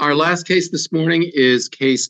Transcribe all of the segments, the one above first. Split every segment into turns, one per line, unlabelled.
Our last case this morning is case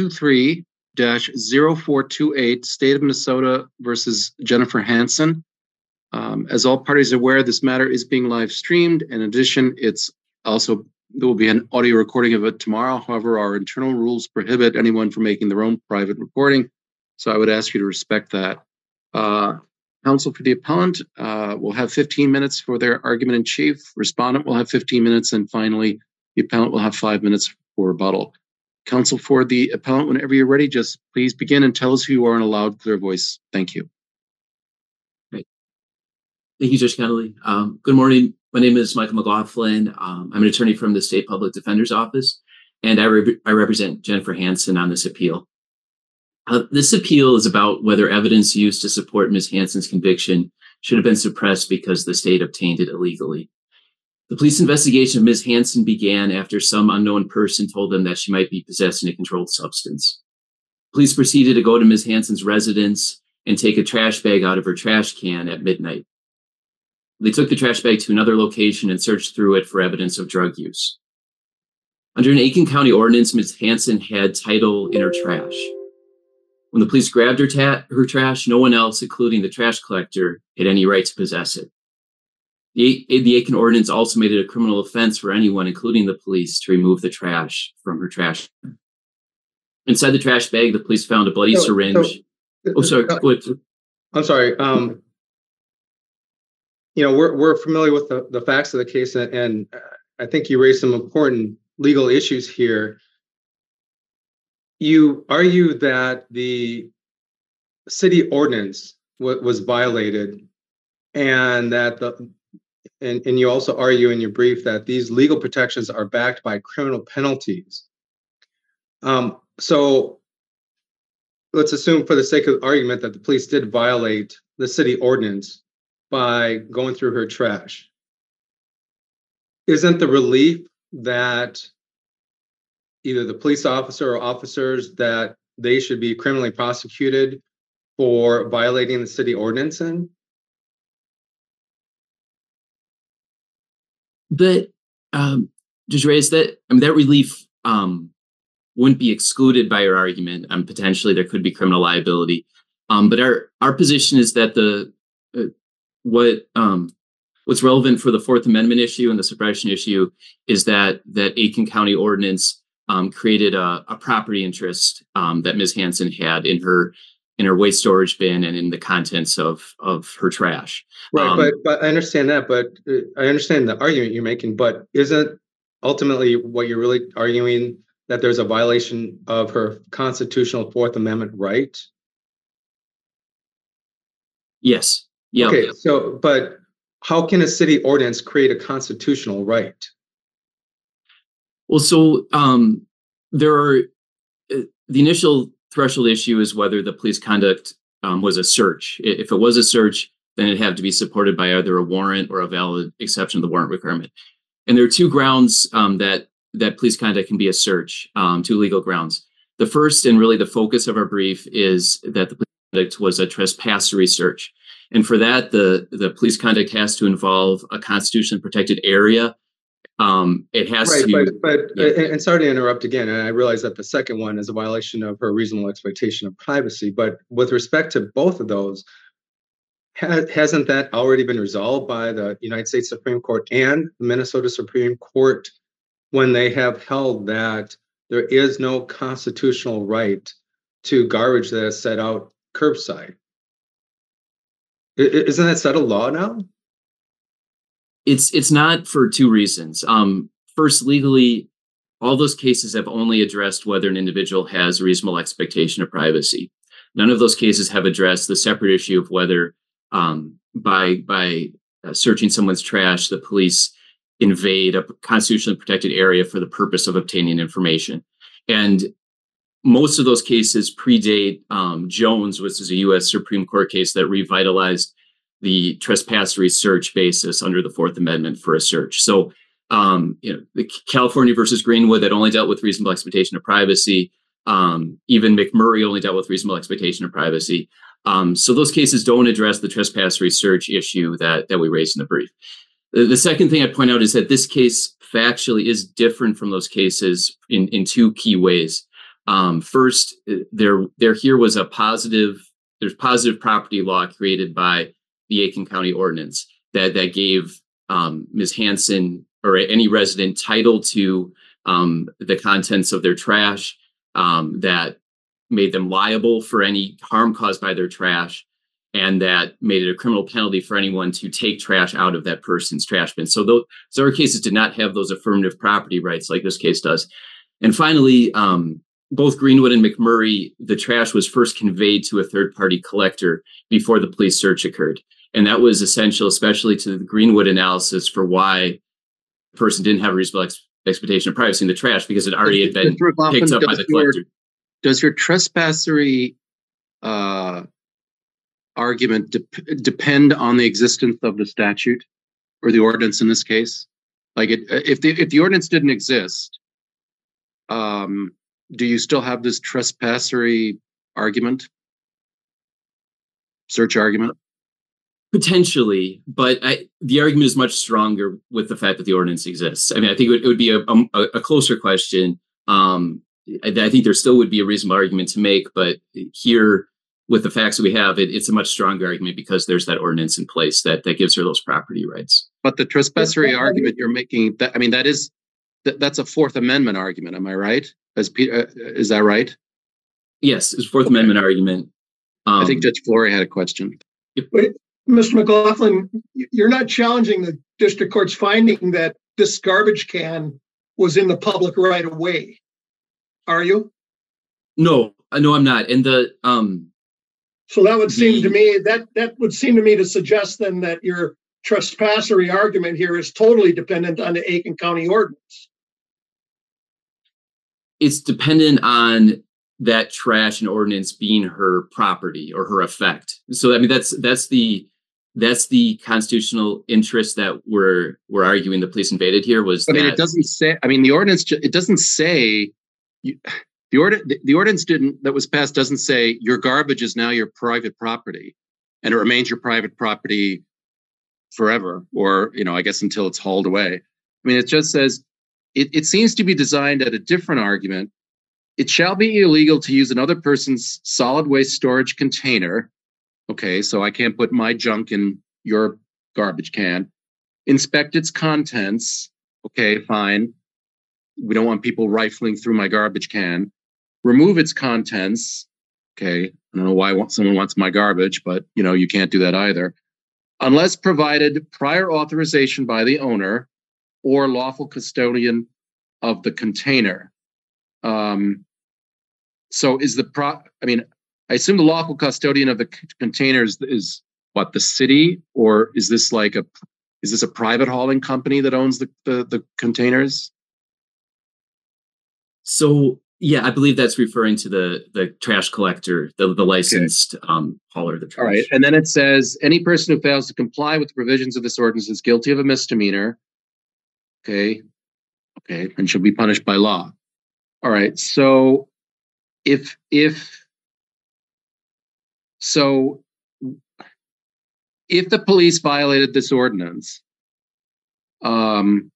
A23-0428, State of Minnesota versus Jennifer Hansen. As all parties are aware, this matter is being live streamed. In addition, there will be an audio recording of it tomorrow. However, our internal rules prohibit anyone from making their own private recording, so I would ask you to respect that. Counsel for the appellant will have 15 minutes for their argument in chief. Respondent will have 15 minutes, and finally, the appellant will have 5 minutes for rebuttal. Counsel for the appellant, whenever you're ready, just please begin and tell us who you are in a loud, clear voice. Thank you.
Great. Thank you, Judge Kennelly. Good morning. My name is Michael McLaughlin. I'm an attorney from the State Public Defender's Office, and I represent Jennifer Hansen on this appeal. This appeal is about whether evidence used to support Ms. Hansen's conviction should have been suppressed because the state obtained it illegally. The police investigation of Ms. Hansen began after some unknown person told them that she might be possessing a controlled substance. Police proceeded to go to Ms. Hansen's residence and take a trash bag out of her trash can at midnight. They took the trash bag to another location and searched through it for evidence of drug use. Under an Aiken County ordinance, Ms. Hansen had title in her trash. When the police grabbed her trash, no one else, including the trash collector, had any right to possess it. The Aiken ordinance also made it a criminal offense for anyone, including the police, to remove the trash from her trash. Inside the trash bag, the police found a bloody syringe. Sorry. Go ahead.
I'm sorry. We're familiar with the facts of the case, and I think you raised some important legal issues here. You argue that the city ordinance was violated, and that and you also argue in your brief that these legal protections are backed by criminal penalties. So let's assume, for the sake of the argument, that the police did violate the city ordinance by going through her trash. Isn't the relief that either the police officer or officers that they should be criminally prosecuted for violating the city ordinance then?
Judge Reyes, that relief wouldn't be excluded by your argument. Potentially there could be criminal liability. But our position is that what's relevant for the Fourth Amendment issue and the suppression issue is that Aiken County ordinance created a property interest that Ms. Hansen had in her waste storage bin and in the contents of her trash.
Right, but I understand that. But I understand the argument you're making. But isn't ultimately what you're really arguing that there's a violation of her constitutional Fourth Amendment right?
Yes. Yeah.
Okay. But how can a city ordinance create a constitutional right?
Well, so there are the initial threshold issue is whether the police conduct was a search. If it was a search, then it'd have to be supported by either a warrant or a valid exception to the warrant requirement. And there are two grounds that police conduct can be a search, two legal grounds. The first, and really the focus of our brief, is that the police conduct was a trespassory search. And for that, the police conduct has to involve a constitutionally protected area. It has
and sorry to interrupt again, and I realize that the second one is a violation of her reasonable expectation of privacy, but with respect to both of those, hasn't that already been resolved by the United States Supreme Court and the Minnesota Supreme Court when they have held that there is no constitutional right to garbage that is set out curbside? Isn't that settled law now?
It's not, for two reasons. First, legally, all those cases have only addressed whether an individual has a reasonable expectation of privacy. None of those cases have addressed the separate issue of whether by searching someone's trash, the police invade a constitutionally protected area for the purpose of obtaining information. And most of those cases predate Jones, which is a U.S. Supreme Court case that revitalized the trespassory search basis under the Fourth Amendment for a search. So, the California versus Greenwood that only dealt with reasonable expectation of privacy. Even McMurray only dealt with reasonable expectation of privacy. So those cases don't address the trespassory search issue that we raised in the brief. The second thing I'd point out is that this case factually is different from those cases in two key ways. First, there here was there's positive property law created by the Aiken County Ordinance that gave Ms. Hanson or any resident title to the contents of their trash, that made them liable for any harm caused by their trash, and that made it a criminal penalty for anyone to take trash out of that person's trash bin. So those other cases did not have those affirmative property rights like this case does. And finally, both Greenwood and McMurray, the trash was first conveyed to a third-party collector before the police search occurred. And that was essential, especially to the Greenwood analysis, for why the person didn't have a reasonable expectation of privacy in the trash, because it already had been picked up by the collector.
Does your trespassery argument depend on the existence of the statute or the ordinance in this case? Like, if the ordinance didn't exist, do you still have this trespassery argument, search argument?
Potentially, but the argument is much stronger with the fact that the ordinance exists. I mean, I think it would be a closer question. I think there still would be a reasonable argument to make, but here, with the facts that we have, it's a much stronger argument because there's that ordinance in place that gives her those property rights.
But the trespassery argument you're making, that's a Fourth Amendment argument. Am I right? Is that right?
Yes, it's a Fourth Amendment argument.
I think Judge Flory had a question.
Wait, Mr. McLaughlin, you're not challenging the district court's finding that this garbage can was in the public right of way, are you?
No, I'm not. And
so that would seem to me that would seem to me to suggest then that your trespassery argument here is totally dependent on the Aiken County Ordinance.
It's dependent on that trash and ordinance being her property or her effect. So I mean, that's the constitutional interest that we're arguing the police invaded here was. I mean,
it doesn't say. I mean, the ordinance. It doesn't say. The ordinance that was passed doesn't say your garbage is now your private property, and it remains your private property forever, or I guess until it's hauled away. I mean, it just says. It seems to be designed at a different argument. It shall be illegal to use another person's solid waste storage container. Okay, so I can't put my junk in your garbage can. Inspect its contents. Okay, fine. We don't want people rifling through my garbage can. Remove its contents. Okay, I don't know why someone wants my garbage, but you can't do that either. Unless provided prior authorization by the owner or lawful custodian of the container. So is I I assume the lawful custodian of the containers is what, the city, or is this a private hauling company that owns the containers?
So yeah, I believe that's referring to the trash collector, the licensed hauler of the trash.
All right, and then it says any person who fails to comply with the provisions of this ordinance is guilty of a misdemeanor. Okay, and shall be punished by law. All right, so if the police violated this ordinance, I'm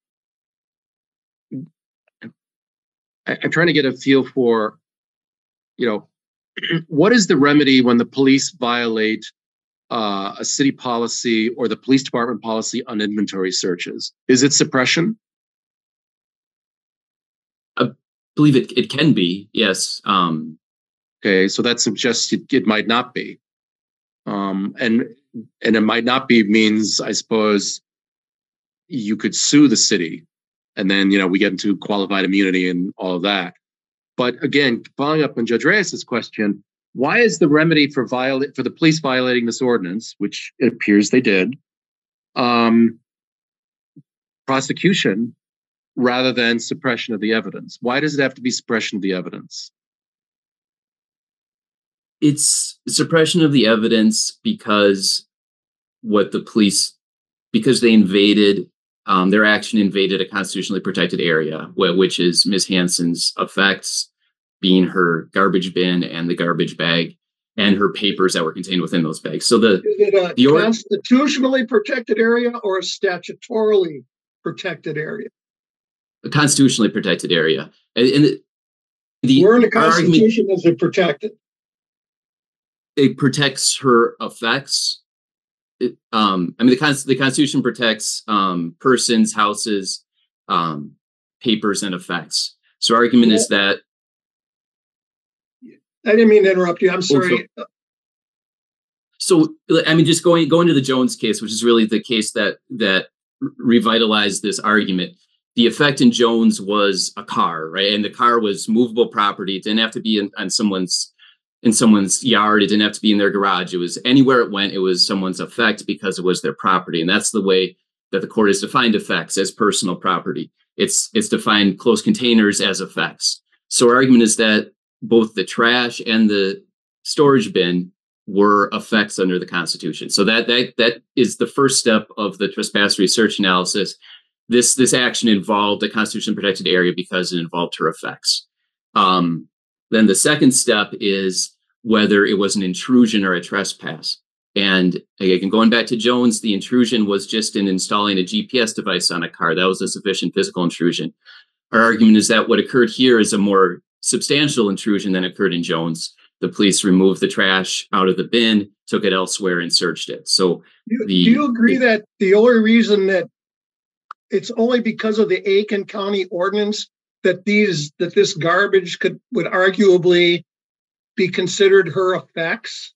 trying to get a feel for, what is the remedy when the police violate a city policy or the police department policy on inventory searches? Is it suppression?
I believe it can be, yes.
Okay, so that suggests it might not be. And it might not be means, I suppose, you could sue the city. And then, we get into qualified immunity and all of that. But again, following up on Judge Reyes's question, why is the remedy for the police violating this ordinance, which it appears they did, prosecution rather than suppression of the evidence? Why does it have to be suppression of the evidence?
It's suppression of the evidence because they invaded. Their action invaded a constitutionally protected area, which is Ms. Hanson's effects, being her garbage bin and the garbage bag. and her papers that were contained within those bags. So
is it a constitutionally protected area or a statutorily protected area?
A constitutionally protected area. And
where in the Constitution is it protected?
It protects her effects. The Constitution protects persons, houses, papers, and effects. So our argument is that.
I didn't mean to interrupt you. I'm sorry.
So just going to the Jones case, which is really the case that revitalized this argument. The effect in Jones was a car, right? And the car was movable property. It didn't have to be in someone's yard. It didn't have to be in their garage. It was anywhere it went. It was someone's effect because it was their property. And that's the way that the court has defined effects, as personal property. It's defined closed containers as effects. So our argument is that both the trash and the storage bin were effects under the Constitution. So that is the first step of the trespass research analysis. This action involved a Constitution protected area because it involved her effects. Then the second step is whether it was an intrusion or a trespass. And again, going back to Jones, the intrusion was just in installing a GPS device on a car. That was a sufficient physical intrusion. Our argument is that what occurred here is a more substantial intrusion than occurred in Jones. The police removed the trash out of the bin, took it elsewhere, and searched it. So,
do you agree that the only reason that it's only because of the Aiken County ordinance that this garbage would arguably be considered her effects?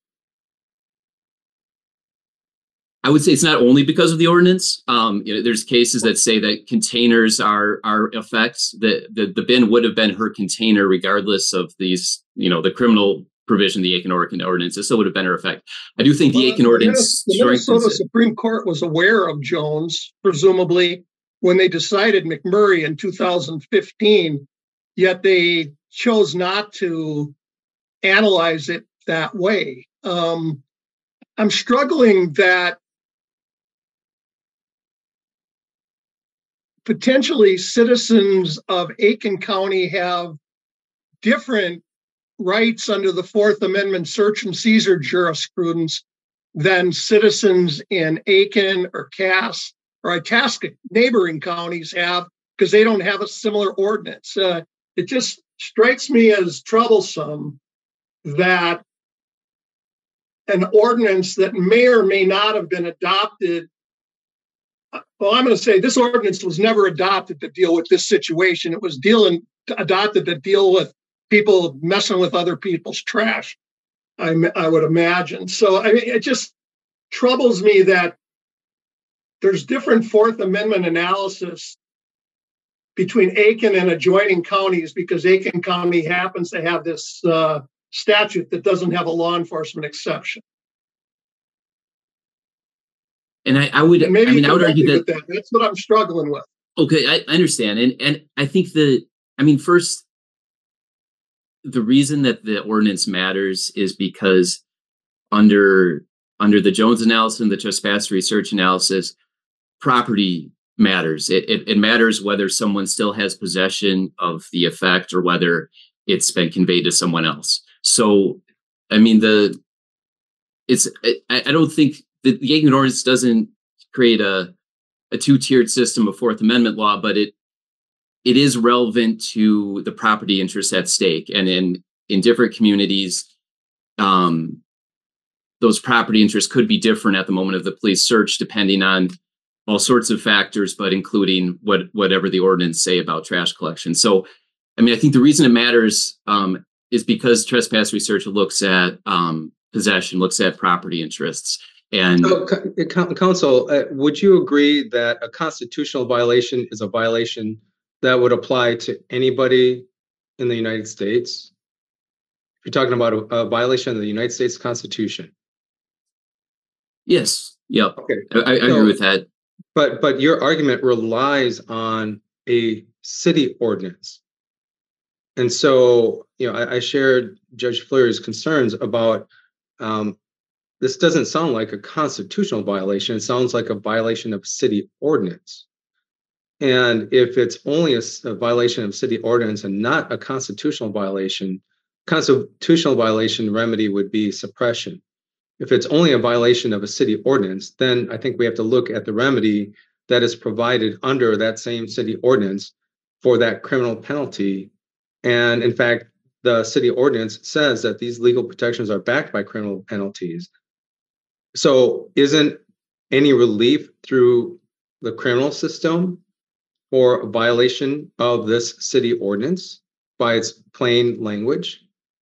I would say it's not only because of the ordinance. There's cases that say that containers are effects. The bin would have been her container regardless of these, the criminal provision, the Aiken ordinance. It still would have been her effect. I do think the Aiken ordinance.
The Minnesota Supreme Court was aware of Jones, presumably, when they decided McMurray in 2015, yet they chose not to analyze it that way. I'm struggling that potentially citizens of Aiken County have different rights under the Fourth Amendment search and seizure jurisprudence than citizens in Aiken or Cass or Itasca neighboring counties have, because they don't have a similar ordinance. It just strikes me as troublesome that an ordinance that may or may not have been adopted. Well, I'm going to say this ordinance was never adopted to deal with this situation. It was adopted to deal with people messing with other people's trash, I would imagine. So it just troubles me that there's different Fourth Amendment analysis between Aiken and adjoining counties because Aiken County happens to have this statute that doesn't have a law enforcement exception.
And I would argue that
that's what I'm struggling with.
Okay, I understand. And I think first, the reason that the ordinance matters is because under the Jones analysis and the trespass research analysis, property matters. It matters whether someone still has possession of the effect or whether it's been conveyed to someone else. So, I don't think the Aiken ordinance doesn't create a two-tiered system of Fourth Amendment law, but it is relevant to the property interests at stake. And in different communities, those property interests could be different at the moment of the police search, depending on all sorts of factors, but including whatever the ordinance say about trash collection. So, I think the reason it matters is because trespass research looks at possession, looks at property interests. And
counsel, would you agree that a constitutional violation is a violation that would apply to anybody in the United States? You're talking about a violation of the United States Constitution.
Yes. Yep.
Okay.
I agree with that.
But your argument relies on a city ordinance. And so, I shared Judge Fleury's concerns about this doesn't sound like a constitutional violation. It sounds like a violation of city ordinance. And if it's only a violation of city ordinance and not a constitutional violation, constitutional violation remedy would be suppression. If it's only a violation of a city ordinance, then I think we have to look at the remedy that is provided under that same city ordinance for that criminal penalty. And in fact, the city ordinance says that these legal protections are backed by criminal penalties. So isn't any relief through the criminal system for a violation of this city ordinance by its plain language?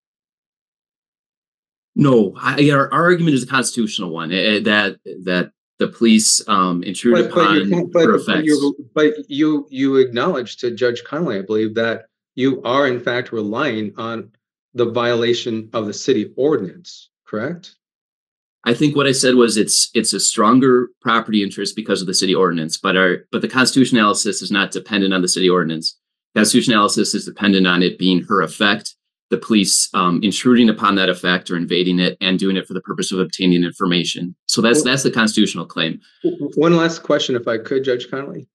No, our argument is a constitutional one, that the police intrude upon her effects.
But you acknowledge to Judge Connolly, I believe, that you are in fact relying on the violation of the city ordinance, correct?
I think what I said was it's a stronger property interest because of the city ordinance, but the constitutional analysis is not dependent on the city ordinance. Constitutional analysis is dependent on it being her effect, the police intruding upon that effect or invading it and doing it for the purpose of obtaining information. So that's the constitutional claim.
One last question, if I could, Judge Connolly.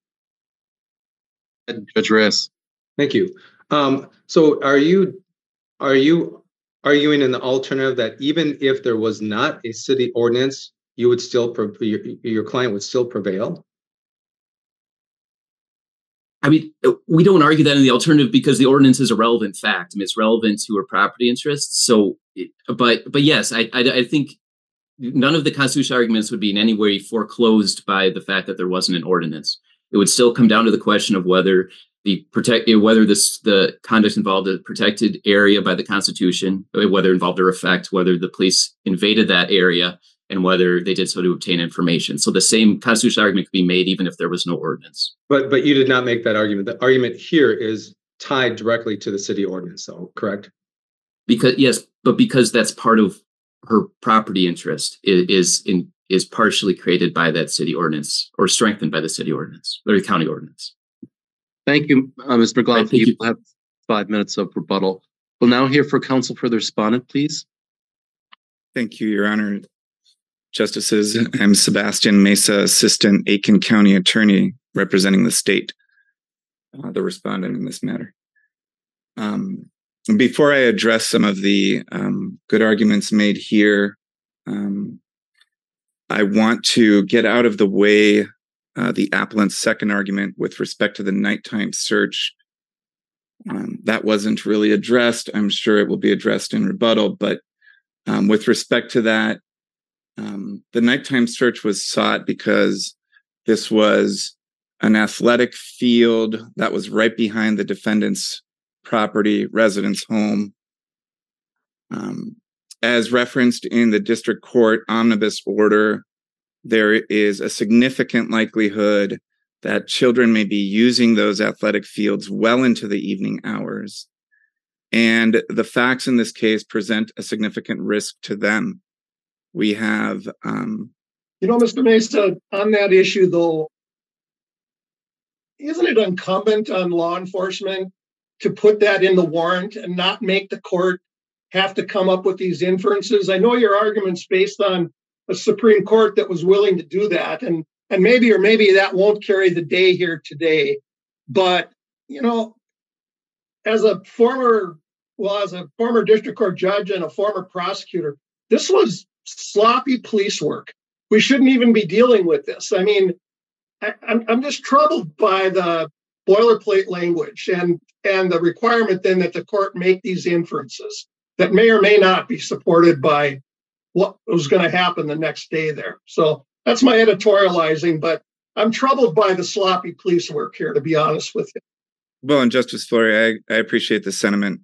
Judge Reyes.
Thank you. So are you arguing in the alternative that even if there was not a city ordinance, you would still your client would still prevail?
I mean, we don't argue that in the alternative because the ordinance is a relevant fact. I mean, it's relevant to her property interests. So, but yes, I think none of the constitutional arguments would be in any way foreclosed by the fact that there wasn't an ordinance. It would still come down to the question of whether the conduct involved a protected area by the Constitution, whether it involved her effect, whether the police invaded that area, and whether they did so to obtain information. So the same constitutional argument could be made even if there was no ordinance.
But you did not make that argument. The argument here is tied directly to the city ordinance, though, correct?
Because that's part of her property interest is partially created by that city ordinance or strengthened by the city ordinance or the county ordinance.
Thank you, Mr. McLaughlin. You will have 5 minutes of rebuttal. We'll now hear for counsel for the respondent, please.
Thank you, Your Honor. Justices, I'm Sebastian Mesa, Assistant Aiken County Attorney representing the state, the respondent in this matter. Before I address some of the good arguments made here, I want to get out of the way the appellant's second argument with respect to the nighttime search. That wasn't really addressed. I'm sure it will be addressed in rebuttal, but with respect to that, the nighttime search was sought because this was an athletic field that was right behind the defendant's property, residence home. As referenced in the district court omnibus order, there is a significant likelihood that children may be using those athletic fields well into the evening hours. And the facts in this case present a significant risk to them. We have...
Mr. Mesa, on that issue, though, isn't it incumbent on law enforcement to put that in the warrant and not make the court have to come up with these inferences? I know your argument's based on a Supreme Court that was willing to do that, and maybe that won't carry the day here today. But, as a former district court judge and a former prosecutor, this was sloppy police work. We shouldn't even be dealing with this. I mean, I'm just troubled by the boilerplate language and the requirement then that the court make these inferences that may or may not be supported by what was going to happen the next day there. So that's my editorializing, but I'm troubled by the sloppy police work here, to be honest with you.
Well, and Justice Flory, I appreciate the sentiment.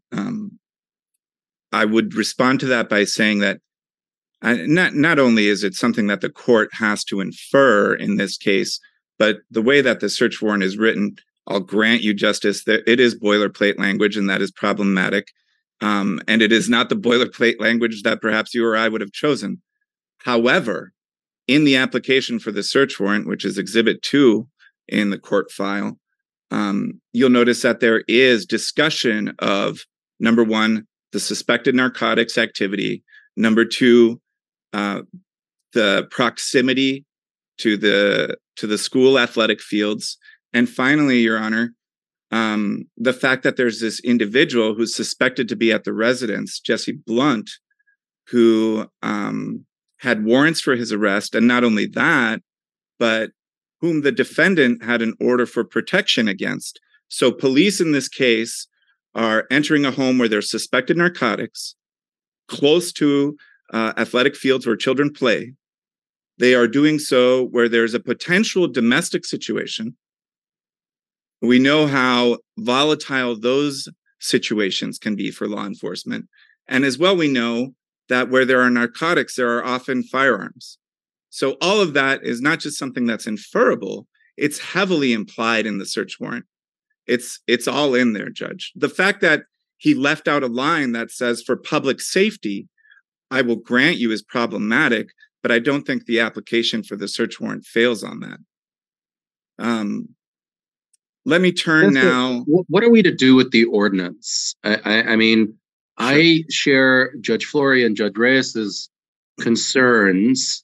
I would respond to that by saying that not only is it something that the court has to infer in this case, but the way that the search warrant is written, I'll grant you, Justice, that it is boilerplate language, and that is problematic. And it is not the boilerplate language that perhaps you or I would have chosen. However, in the application for the search warrant, which is Exhibit 2 in the court file, you'll notice that there is discussion of, number one, the suspected narcotics activity, number two, the proximity to the school athletic fields, and finally, Your Honor, the fact that there's this individual who's suspected to be at the residence, Jesse Blunt, who had warrants for his arrest, and not only that, but whom the defendant had an order for protection against. So police in this case are entering a home where there's suspected narcotics, close to athletic fields where children play. They are doing so where there's a potential domestic situation. We know how volatile those situations can be for law enforcement. And as well, we know that where there are narcotics, there are often firearms. So all of that is not just something that's inferable, it's heavily implied in the search warrant. It's all in there, Judge. The fact that he left out a line that says for public safety, I will grant you is problematic, but I don't think the application for the search warrant fails on that. Let me turn now.
What are we to do with the ordinance? I mean, sure. I share Judge Flory and Judge Reyes's concerns.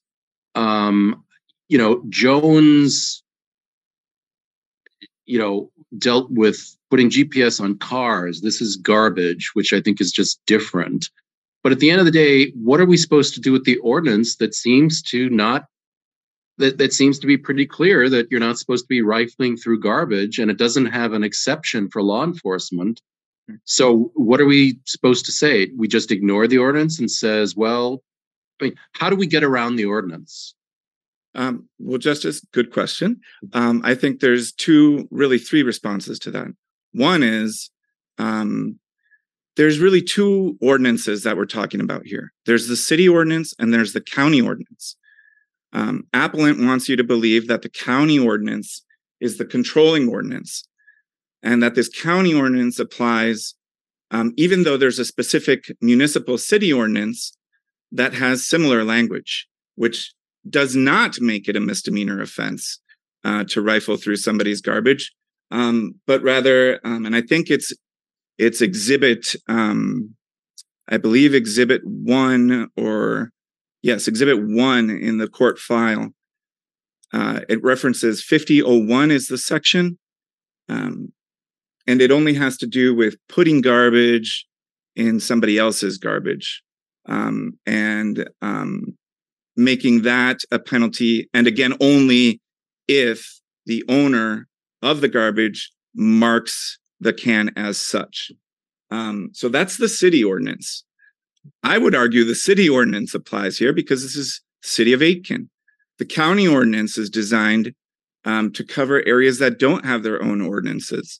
Jones, dealt with putting GPS on cars. This is garbage, which I think is just different. But at the end of the day, what are we supposed to do with the ordinance that seems to not, that seems to be pretty clear that you're not supposed to be rifling through garbage, and it doesn't have an exception for law enforcement. So what are we supposed to say? We just ignore the ordinance and says, well, I mean, how do we get around the ordinance?
Well, Justice, good question. I think there's three responses to that. One is there's really two ordinances that we're talking about here. There's the city ordinance and there's the county ordinance. Appellant wants you to believe that the county ordinance is the controlling ordinance and that this county ordinance applies even though there's a specific municipal city ordinance that has similar language, which does not make it a misdemeanor offense to rifle through somebody's garbage, but rather, and I think it's exhibit, I believe exhibit 1 exhibit 1 in the court file. It references 5001 is the section, and it only has to do with putting garbage in somebody else's garbage. And making that a penalty, and again, only if the owner of the garbage marks the can as such. So that's the city ordinance. I would argue the city ordinance applies here because this is City of Aitkin. The county ordinance is designed to cover areas that don't have their own ordinances.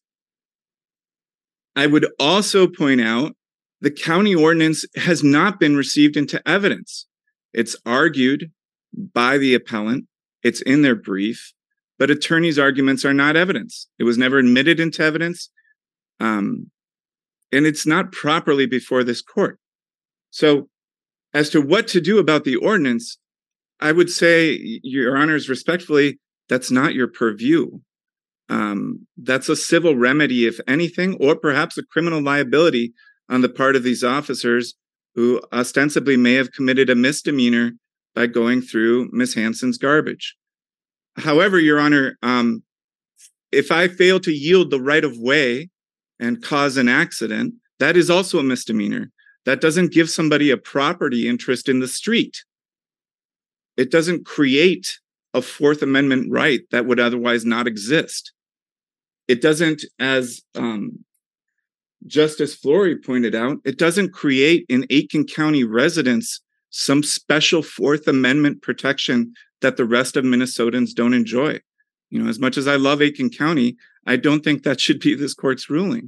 I would also point out the county ordinance has not been received into evidence. It's argued by the appellant. It's in their brief, but attorneys' arguments are not evidence. It was never admitted into evidence, and it's not properly before this court. So as to what to do about the ordinance, I would say, Your Honors, respectfully, that's not your purview. That's a civil remedy, if anything, or perhaps a criminal liability on the part of these officers who ostensibly may have committed a misdemeanor by going through Ms. Hansen's garbage. However, Your Honor, if I fail to yield the right of way and cause an accident, that is also a misdemeanor. That doesn't give somebody a property interest in the street. It doesn't create a Fourth Amendment right that would otherwise not exist. It doesn't, as Justice Flory pointed out, it doesn't create in Aitkin County residents some special Fourth Amendment protection that the rest of Minnesotans don't enjoy. You know, as much as I love Aitkin County, I don't think that should be this court's ruling.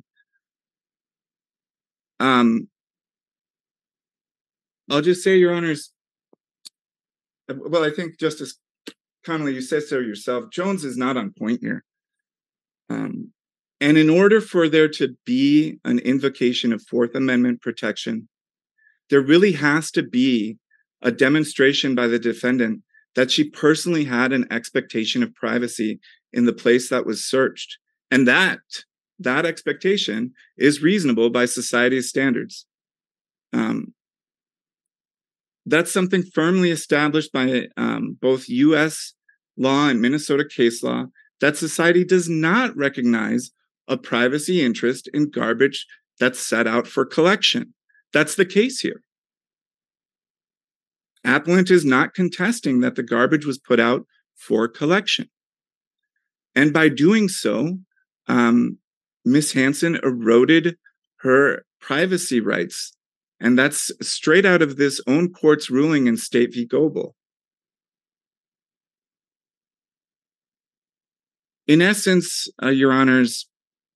I'll just say, Your Honors, well, I think Justice Connolly, you said so yourself, Jones is not on point here. And in order for there to be an invocation of Fourth Amendment protection, there really has to be a demonstration by the defendant that she personally had an expectation of privacy in the place that was searched. And that expectation is reasonable by society's standards. That's something firmly established by both U.S. law and Minnesota case law, that society does not recognize a privacy interest in garbage that's set out for collection. That's the case here. Appellant is not contesting that the garbage was put out for collection. And by doing so, Ms. Hansen eroded her privacy rights. And that's straight out of this own court's ruling in State v. Goebel. In essence, Your Honors,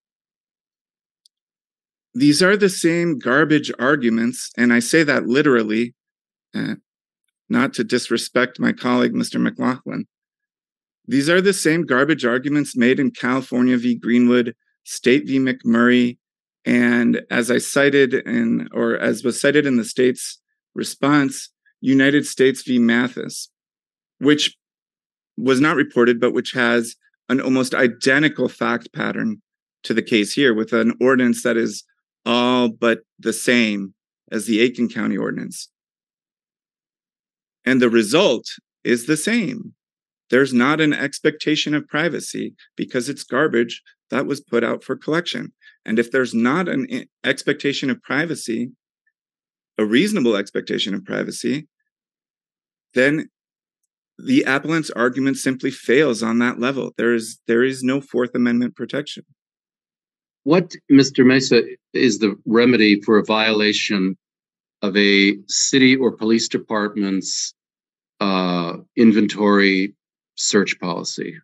these are the same garbage arguments, and I say that literally, not to disrespect my colleague, Mr. McLaughlin. These are the same garbage arguments made in California v. Greenwood, State v. McMurray, and as was cited in the state's response, United States v. Mathis, which was not reported, but which has an almost identical fact pattern to the case here, with an ordinance that is all but the same as the Aiken County ordinance. And the result is the same. There's not an expectation of privacy because it's garbage that was put out for collection. And if there's not an expectation of privacy, a reasonable expectation of privacy, then the appellant's argument simply fails on that level. There is no Fourth Amendment protection.
What, Mr. Mesa, is the remedy for a violation of a city or police department's inventory search policy?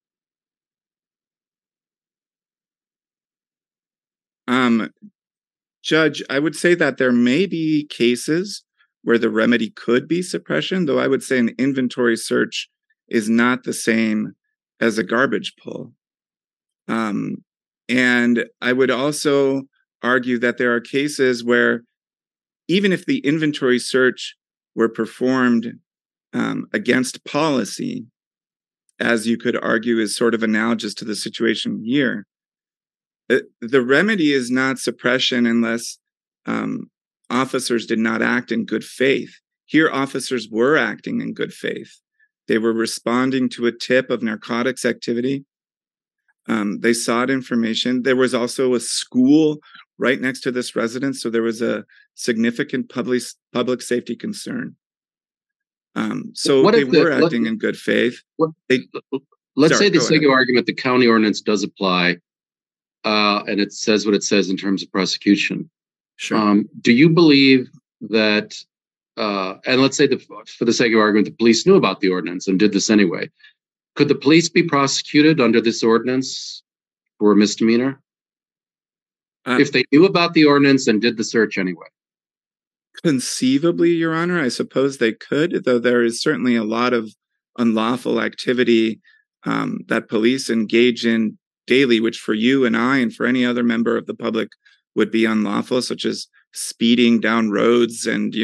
Judge, I would say that there may be cases where the remedy could be suppression, though I would say an inventory search is not the same as a garbage pull. And I would also argue that there are cases where even if the inventory search were performed against policy, as you could argue is sort of analogous to the situation here, the remedy is not suppression unless officers did not act in good faith. Here, officers were acting in good faith. They were responding to a tip of narcotics activity. They sought information. There was also a school right next to this residence, so there was a significant public safety concern. So they were acting in good faith.
Let's say the sake of argument, the county ordinance does apply, and it says what it says in terms of prosecution.
Sure.
Do you believe that, and let's say for the sake of argument, the police knew about the ordinance and did this anyway. Could the police be prosecuted under this ordinance for a misdemeanor? If they knew about the ordinance and did the search anyway?
Conceivably, Your Honor, I suppose they could, though there is certainly a lot of unlawful activity that police engage in daily, which for you and I and for any other member of the public would be unlawful, such as speeding down roads and,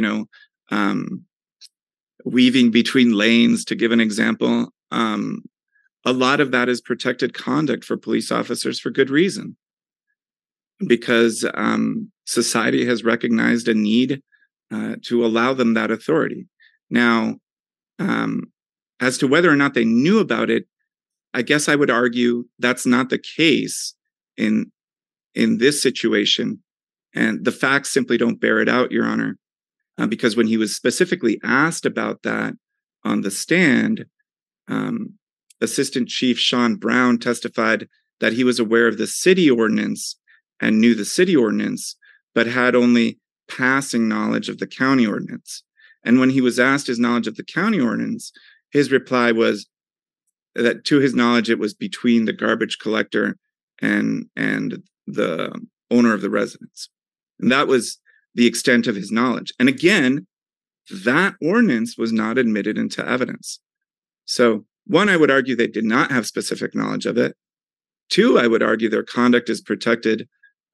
weaving between lanes, to give an example. A lot of that is protected conduct for police officers for good reason, because society has recognized a need to allow them that authority. Now, as to whether or not they knew about it, I guess I would argue that's not the case in this situation. And the facts simply don't bear it out, Your Honor, because when he was specifically asked about that on the stand, Assistant Chief Sean Brown testified that he was aware of the city ordinance and knew the city ordinance, but had only passing knowledge of the county ordinance. And when he was asked his knowledge of the county ordinance, his reply was that to his knowledge, it was between the garbage collector and the owner of the residence. And that was the extent of his knowledge. And again, that ordinance was not admitted into evidence. So one, I would argue they did not have specific knowledge of it. Two, I would argue their conduct is protected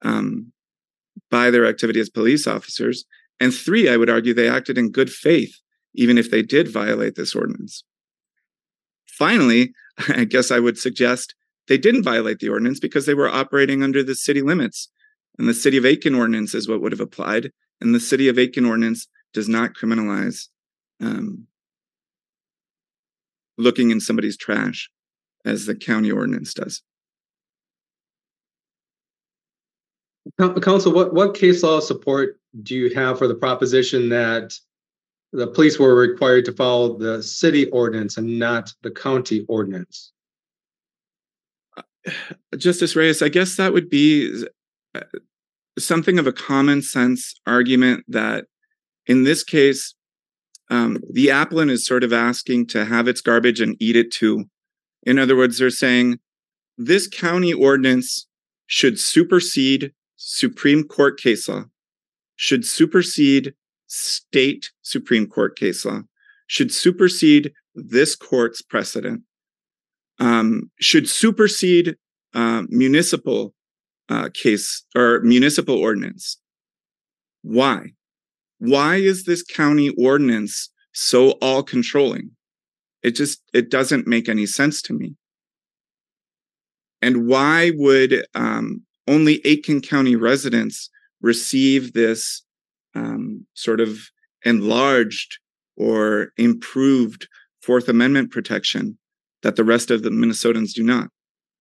by their activity as police officers. And three, I would argue they acted in good faith, even if they did violate this ordinance. Finally, I guess I would suggest they didn't violate the ordinance because they were operating under the city limits. And the City of Aiken ordinance is what would have applied. And the City of Aiken ordinance does not criminalize looking in somebody's trash as the county ordinance does.
Counsel, what case law support do you have for the proposition that the police were required to follow the city ordinance and not the county ordinance?
Justice Reyes, I guess that would be something of a common sense argument that in this case, the applicant is sort of asking to have its garbage and eat it too. In other words, they're saying this county ordinance should supersede Supreme Court case law, should supersede state Supreme Court case law, should supersede this court's precedent, should supersede municipal case or municipal ordinance. Why? Why is this county ordinance so all-controlling? It doesn't make any sense to me. And why would only Aitkin County residents receive this sort of enlarged or improved Fourth Amendment protection that the rest of the Minnesotans do not?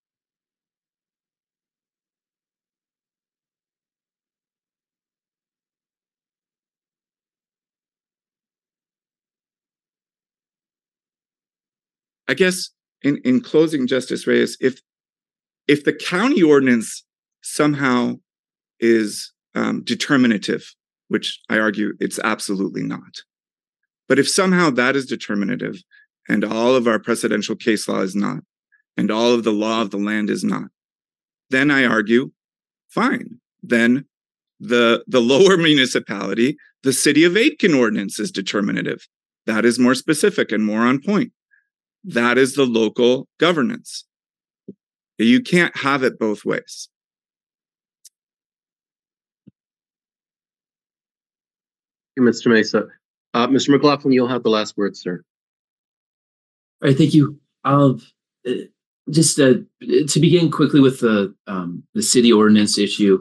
I guess in closing, Justice Reyes, if the county ordinance somehow is determinative, which I argue it's absolutely not, but if somehow that is determinative and all of our precedential case law is not, and all of the law of the land is not, then I argue, fine. Then the lower municipality, the city of Aitkin ordinance is determinative. That is more specific and more on point. That is the local governance. You can't have it both ways.
Mr. Mesa. Mr. McLaughlin, you'll have the last word, sir.
All right, thank you. Just to begin quickly with the city ordinance issue,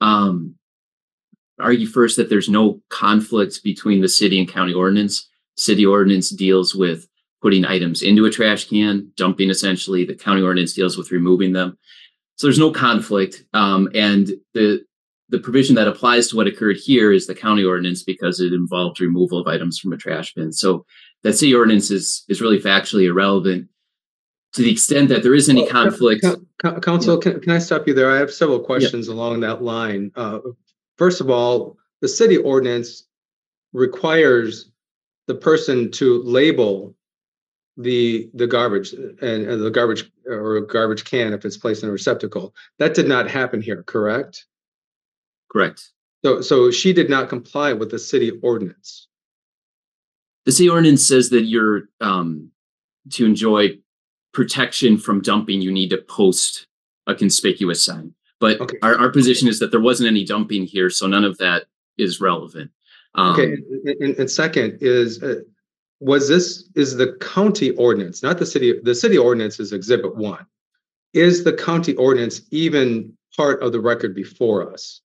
argue first that there's no conflict between the city and county ordinance. City ordinance deals with putting items into a trash can, dumping essentially. The county ordinance deals with removing them. So there's no conflict. And the provision that applies to what occurred here is the county ordinance because it involved removal of items from a trash bin. So that city ordinance is really factually irrelevant to the extent that there is any conflict.
Counsel, can I stop you there? I have several questions along that line. First of all, the city ordinance requires the person to label the garbage and the garbage or a garbage can if it's placed in a receptacle. That did not happen here, correct?
Correct.
So she did not comply with the city ordinance.
The city ordinance says that you're to enjoy protection from dumping, you need to post a conspicuous sign. But okay. Our position is that there wasn't any dumping here, so none of that is relevant.
Okay. And second is the county ordinance, not the city. The city ordinance is Exhibit 1. Is the county ordinance even part of the record before us?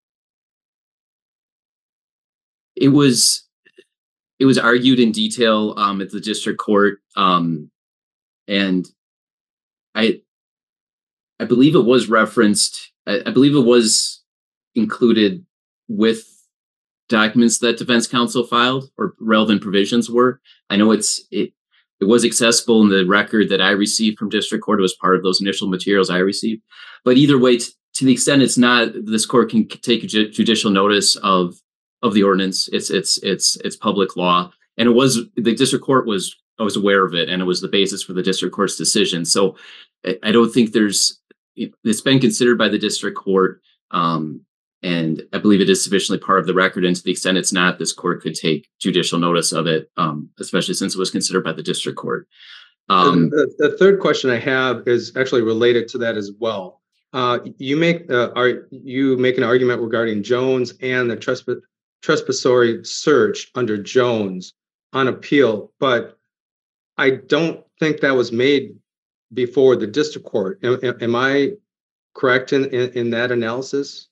It was argued in detail at the district court, and I believe it was referenced. I believe it was included with documents that defense counsel filed or relevant provisions were. I know it was accessible in the record that I received from district court. It was part of those initial materials I received. But either way, to the extent it's not, this court can take judicial notice of the ordinance. It's public law, and the district court was aware of it, and it was the basis for the district court's decision. So I don't think it's been considered by the district court, and I believe it is sufficiently part of the record. And to the extent it's not, this court could take judicial notice of it, especially since it was considered by the district court.
The third question I have is actually related to that as well. You make an argument regarding Jones and the trespassory search under Jones on appeal, but I don't think that was made before the district court. Am I correct in that analysis?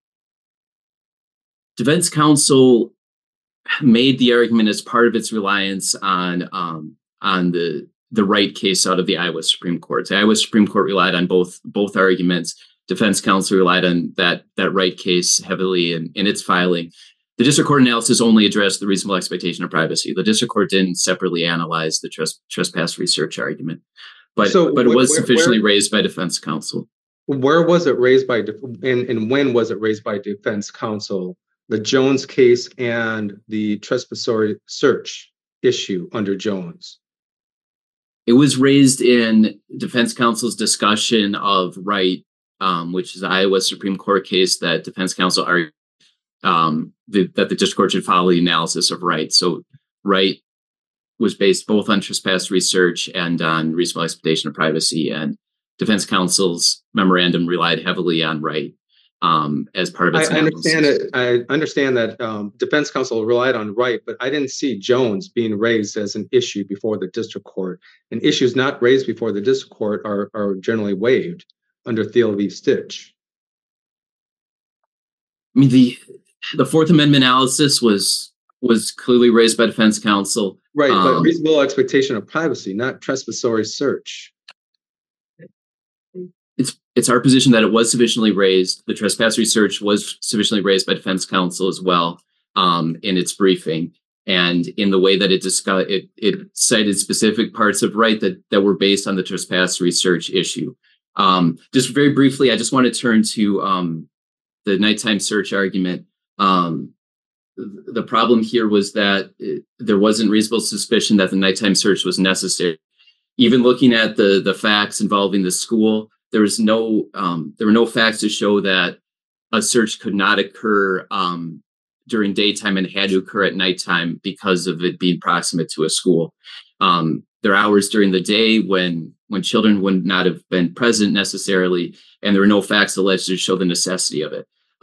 Defense counsel made the argument as part of its reliance on the Wright case out of the Iowa Supreme Court. The Iowa Supreme Court relied on both arguments. defense counsel relied on that Wright case heavily in its filing. The district court analysis only addressed the reasonable expectation of privacy. The district court didn't separately analyze the trespass research argument, but it was sufficiently raised by defense counsel.
Where was it raised by, and when was it raised by defense counsel? The Jones case and the trespassory search issue under Jones.
It was raised in defense counsel's discussion of Wright, which is the Iowa Supreme Court case that defense counsel argued that the district court should follow the analysis of Wright. So Wright was based both on trespass research and on reasonable expectation of privacy, and defense counsel's memorandum relied heavily on Wright as part of its analysis.
I understand that defense counsel relied on Wright, but I didn't see Jones being raised as an issue before the district court. And issues not raised before the district court are generally waived under Thiel v. Stitch.
I mean, the Fourth Amendment analysis was clearly raised by defense counsel.
Right, but reasonable expectation of privacy, not trespassory search.
It's our position that it was sufficiently raised. The trespass research was sufficiently raised by defense counsel as well in its briefing, and in the way that it discussed it cited specific parts of Wright that were based on the trespass research issue. Just very briefly, I just want to turn to the nighttime search argument. The problem here was that there wasn't reasonable suspicion that the nighttime search was necessary. Even looking at the facts involving the school, there were no facts to show that a search could not occur during daytime and had to occur at nighttime because of it being proximate to a school. There are hours during the day when children would not have been present necessarily, and there were no facts alleged to show the necessity of it.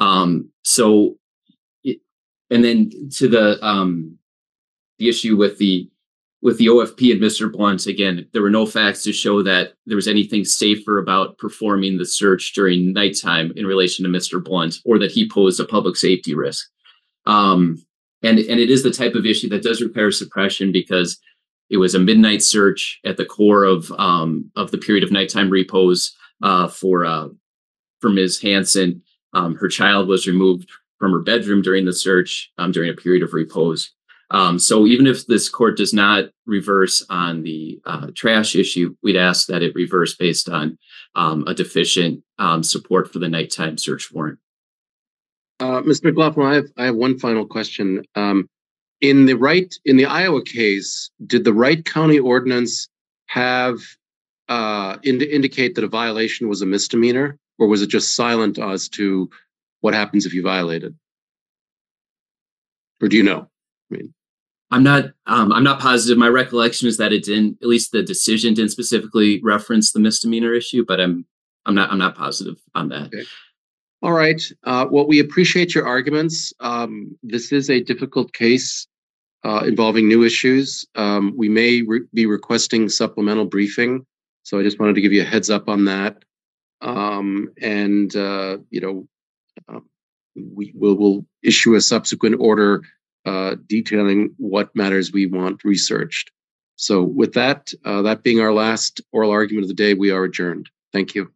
And then to the issue with the OFP and Mr. Blunt, again, there were no facts to show that there was anything safer about performing the search during nighttime in relation to Mr. Blunt, or that he posed a public safety risk. And it is the type of issue that does require suppression, because it was a midnight search at the core of the period of nighttime repose for Ms. Hansen. Her child was removed from her bedroom during the search during a period of repose. So even if this court does not reverse on the trash issue, we'd ask that it reverse based on a deficient support for the nighttime search warrant.
Mr. McLaughlin, I have one final question. In the Iowa case, did the Wright County ordinance have indicate that a violation was a misdemeanor, or was it just silent as to what happens if you violate it? Or do you know? I mean,
I'm not positive. My recollection is that it didn't, at least the decision didn't specifically reference the misdemeanor issue, but I'm not positive on that.
Okay. All right. Well, we appreciate your arguments. This is a difficult case involving new issues. We may be requesting supplemental briefing, so I just wanted to give you a heads up on that. We will issue a subsequent order detailing what matters we want researched. So with that, that being our last oral argument of the day, we are adjourned. Thank you.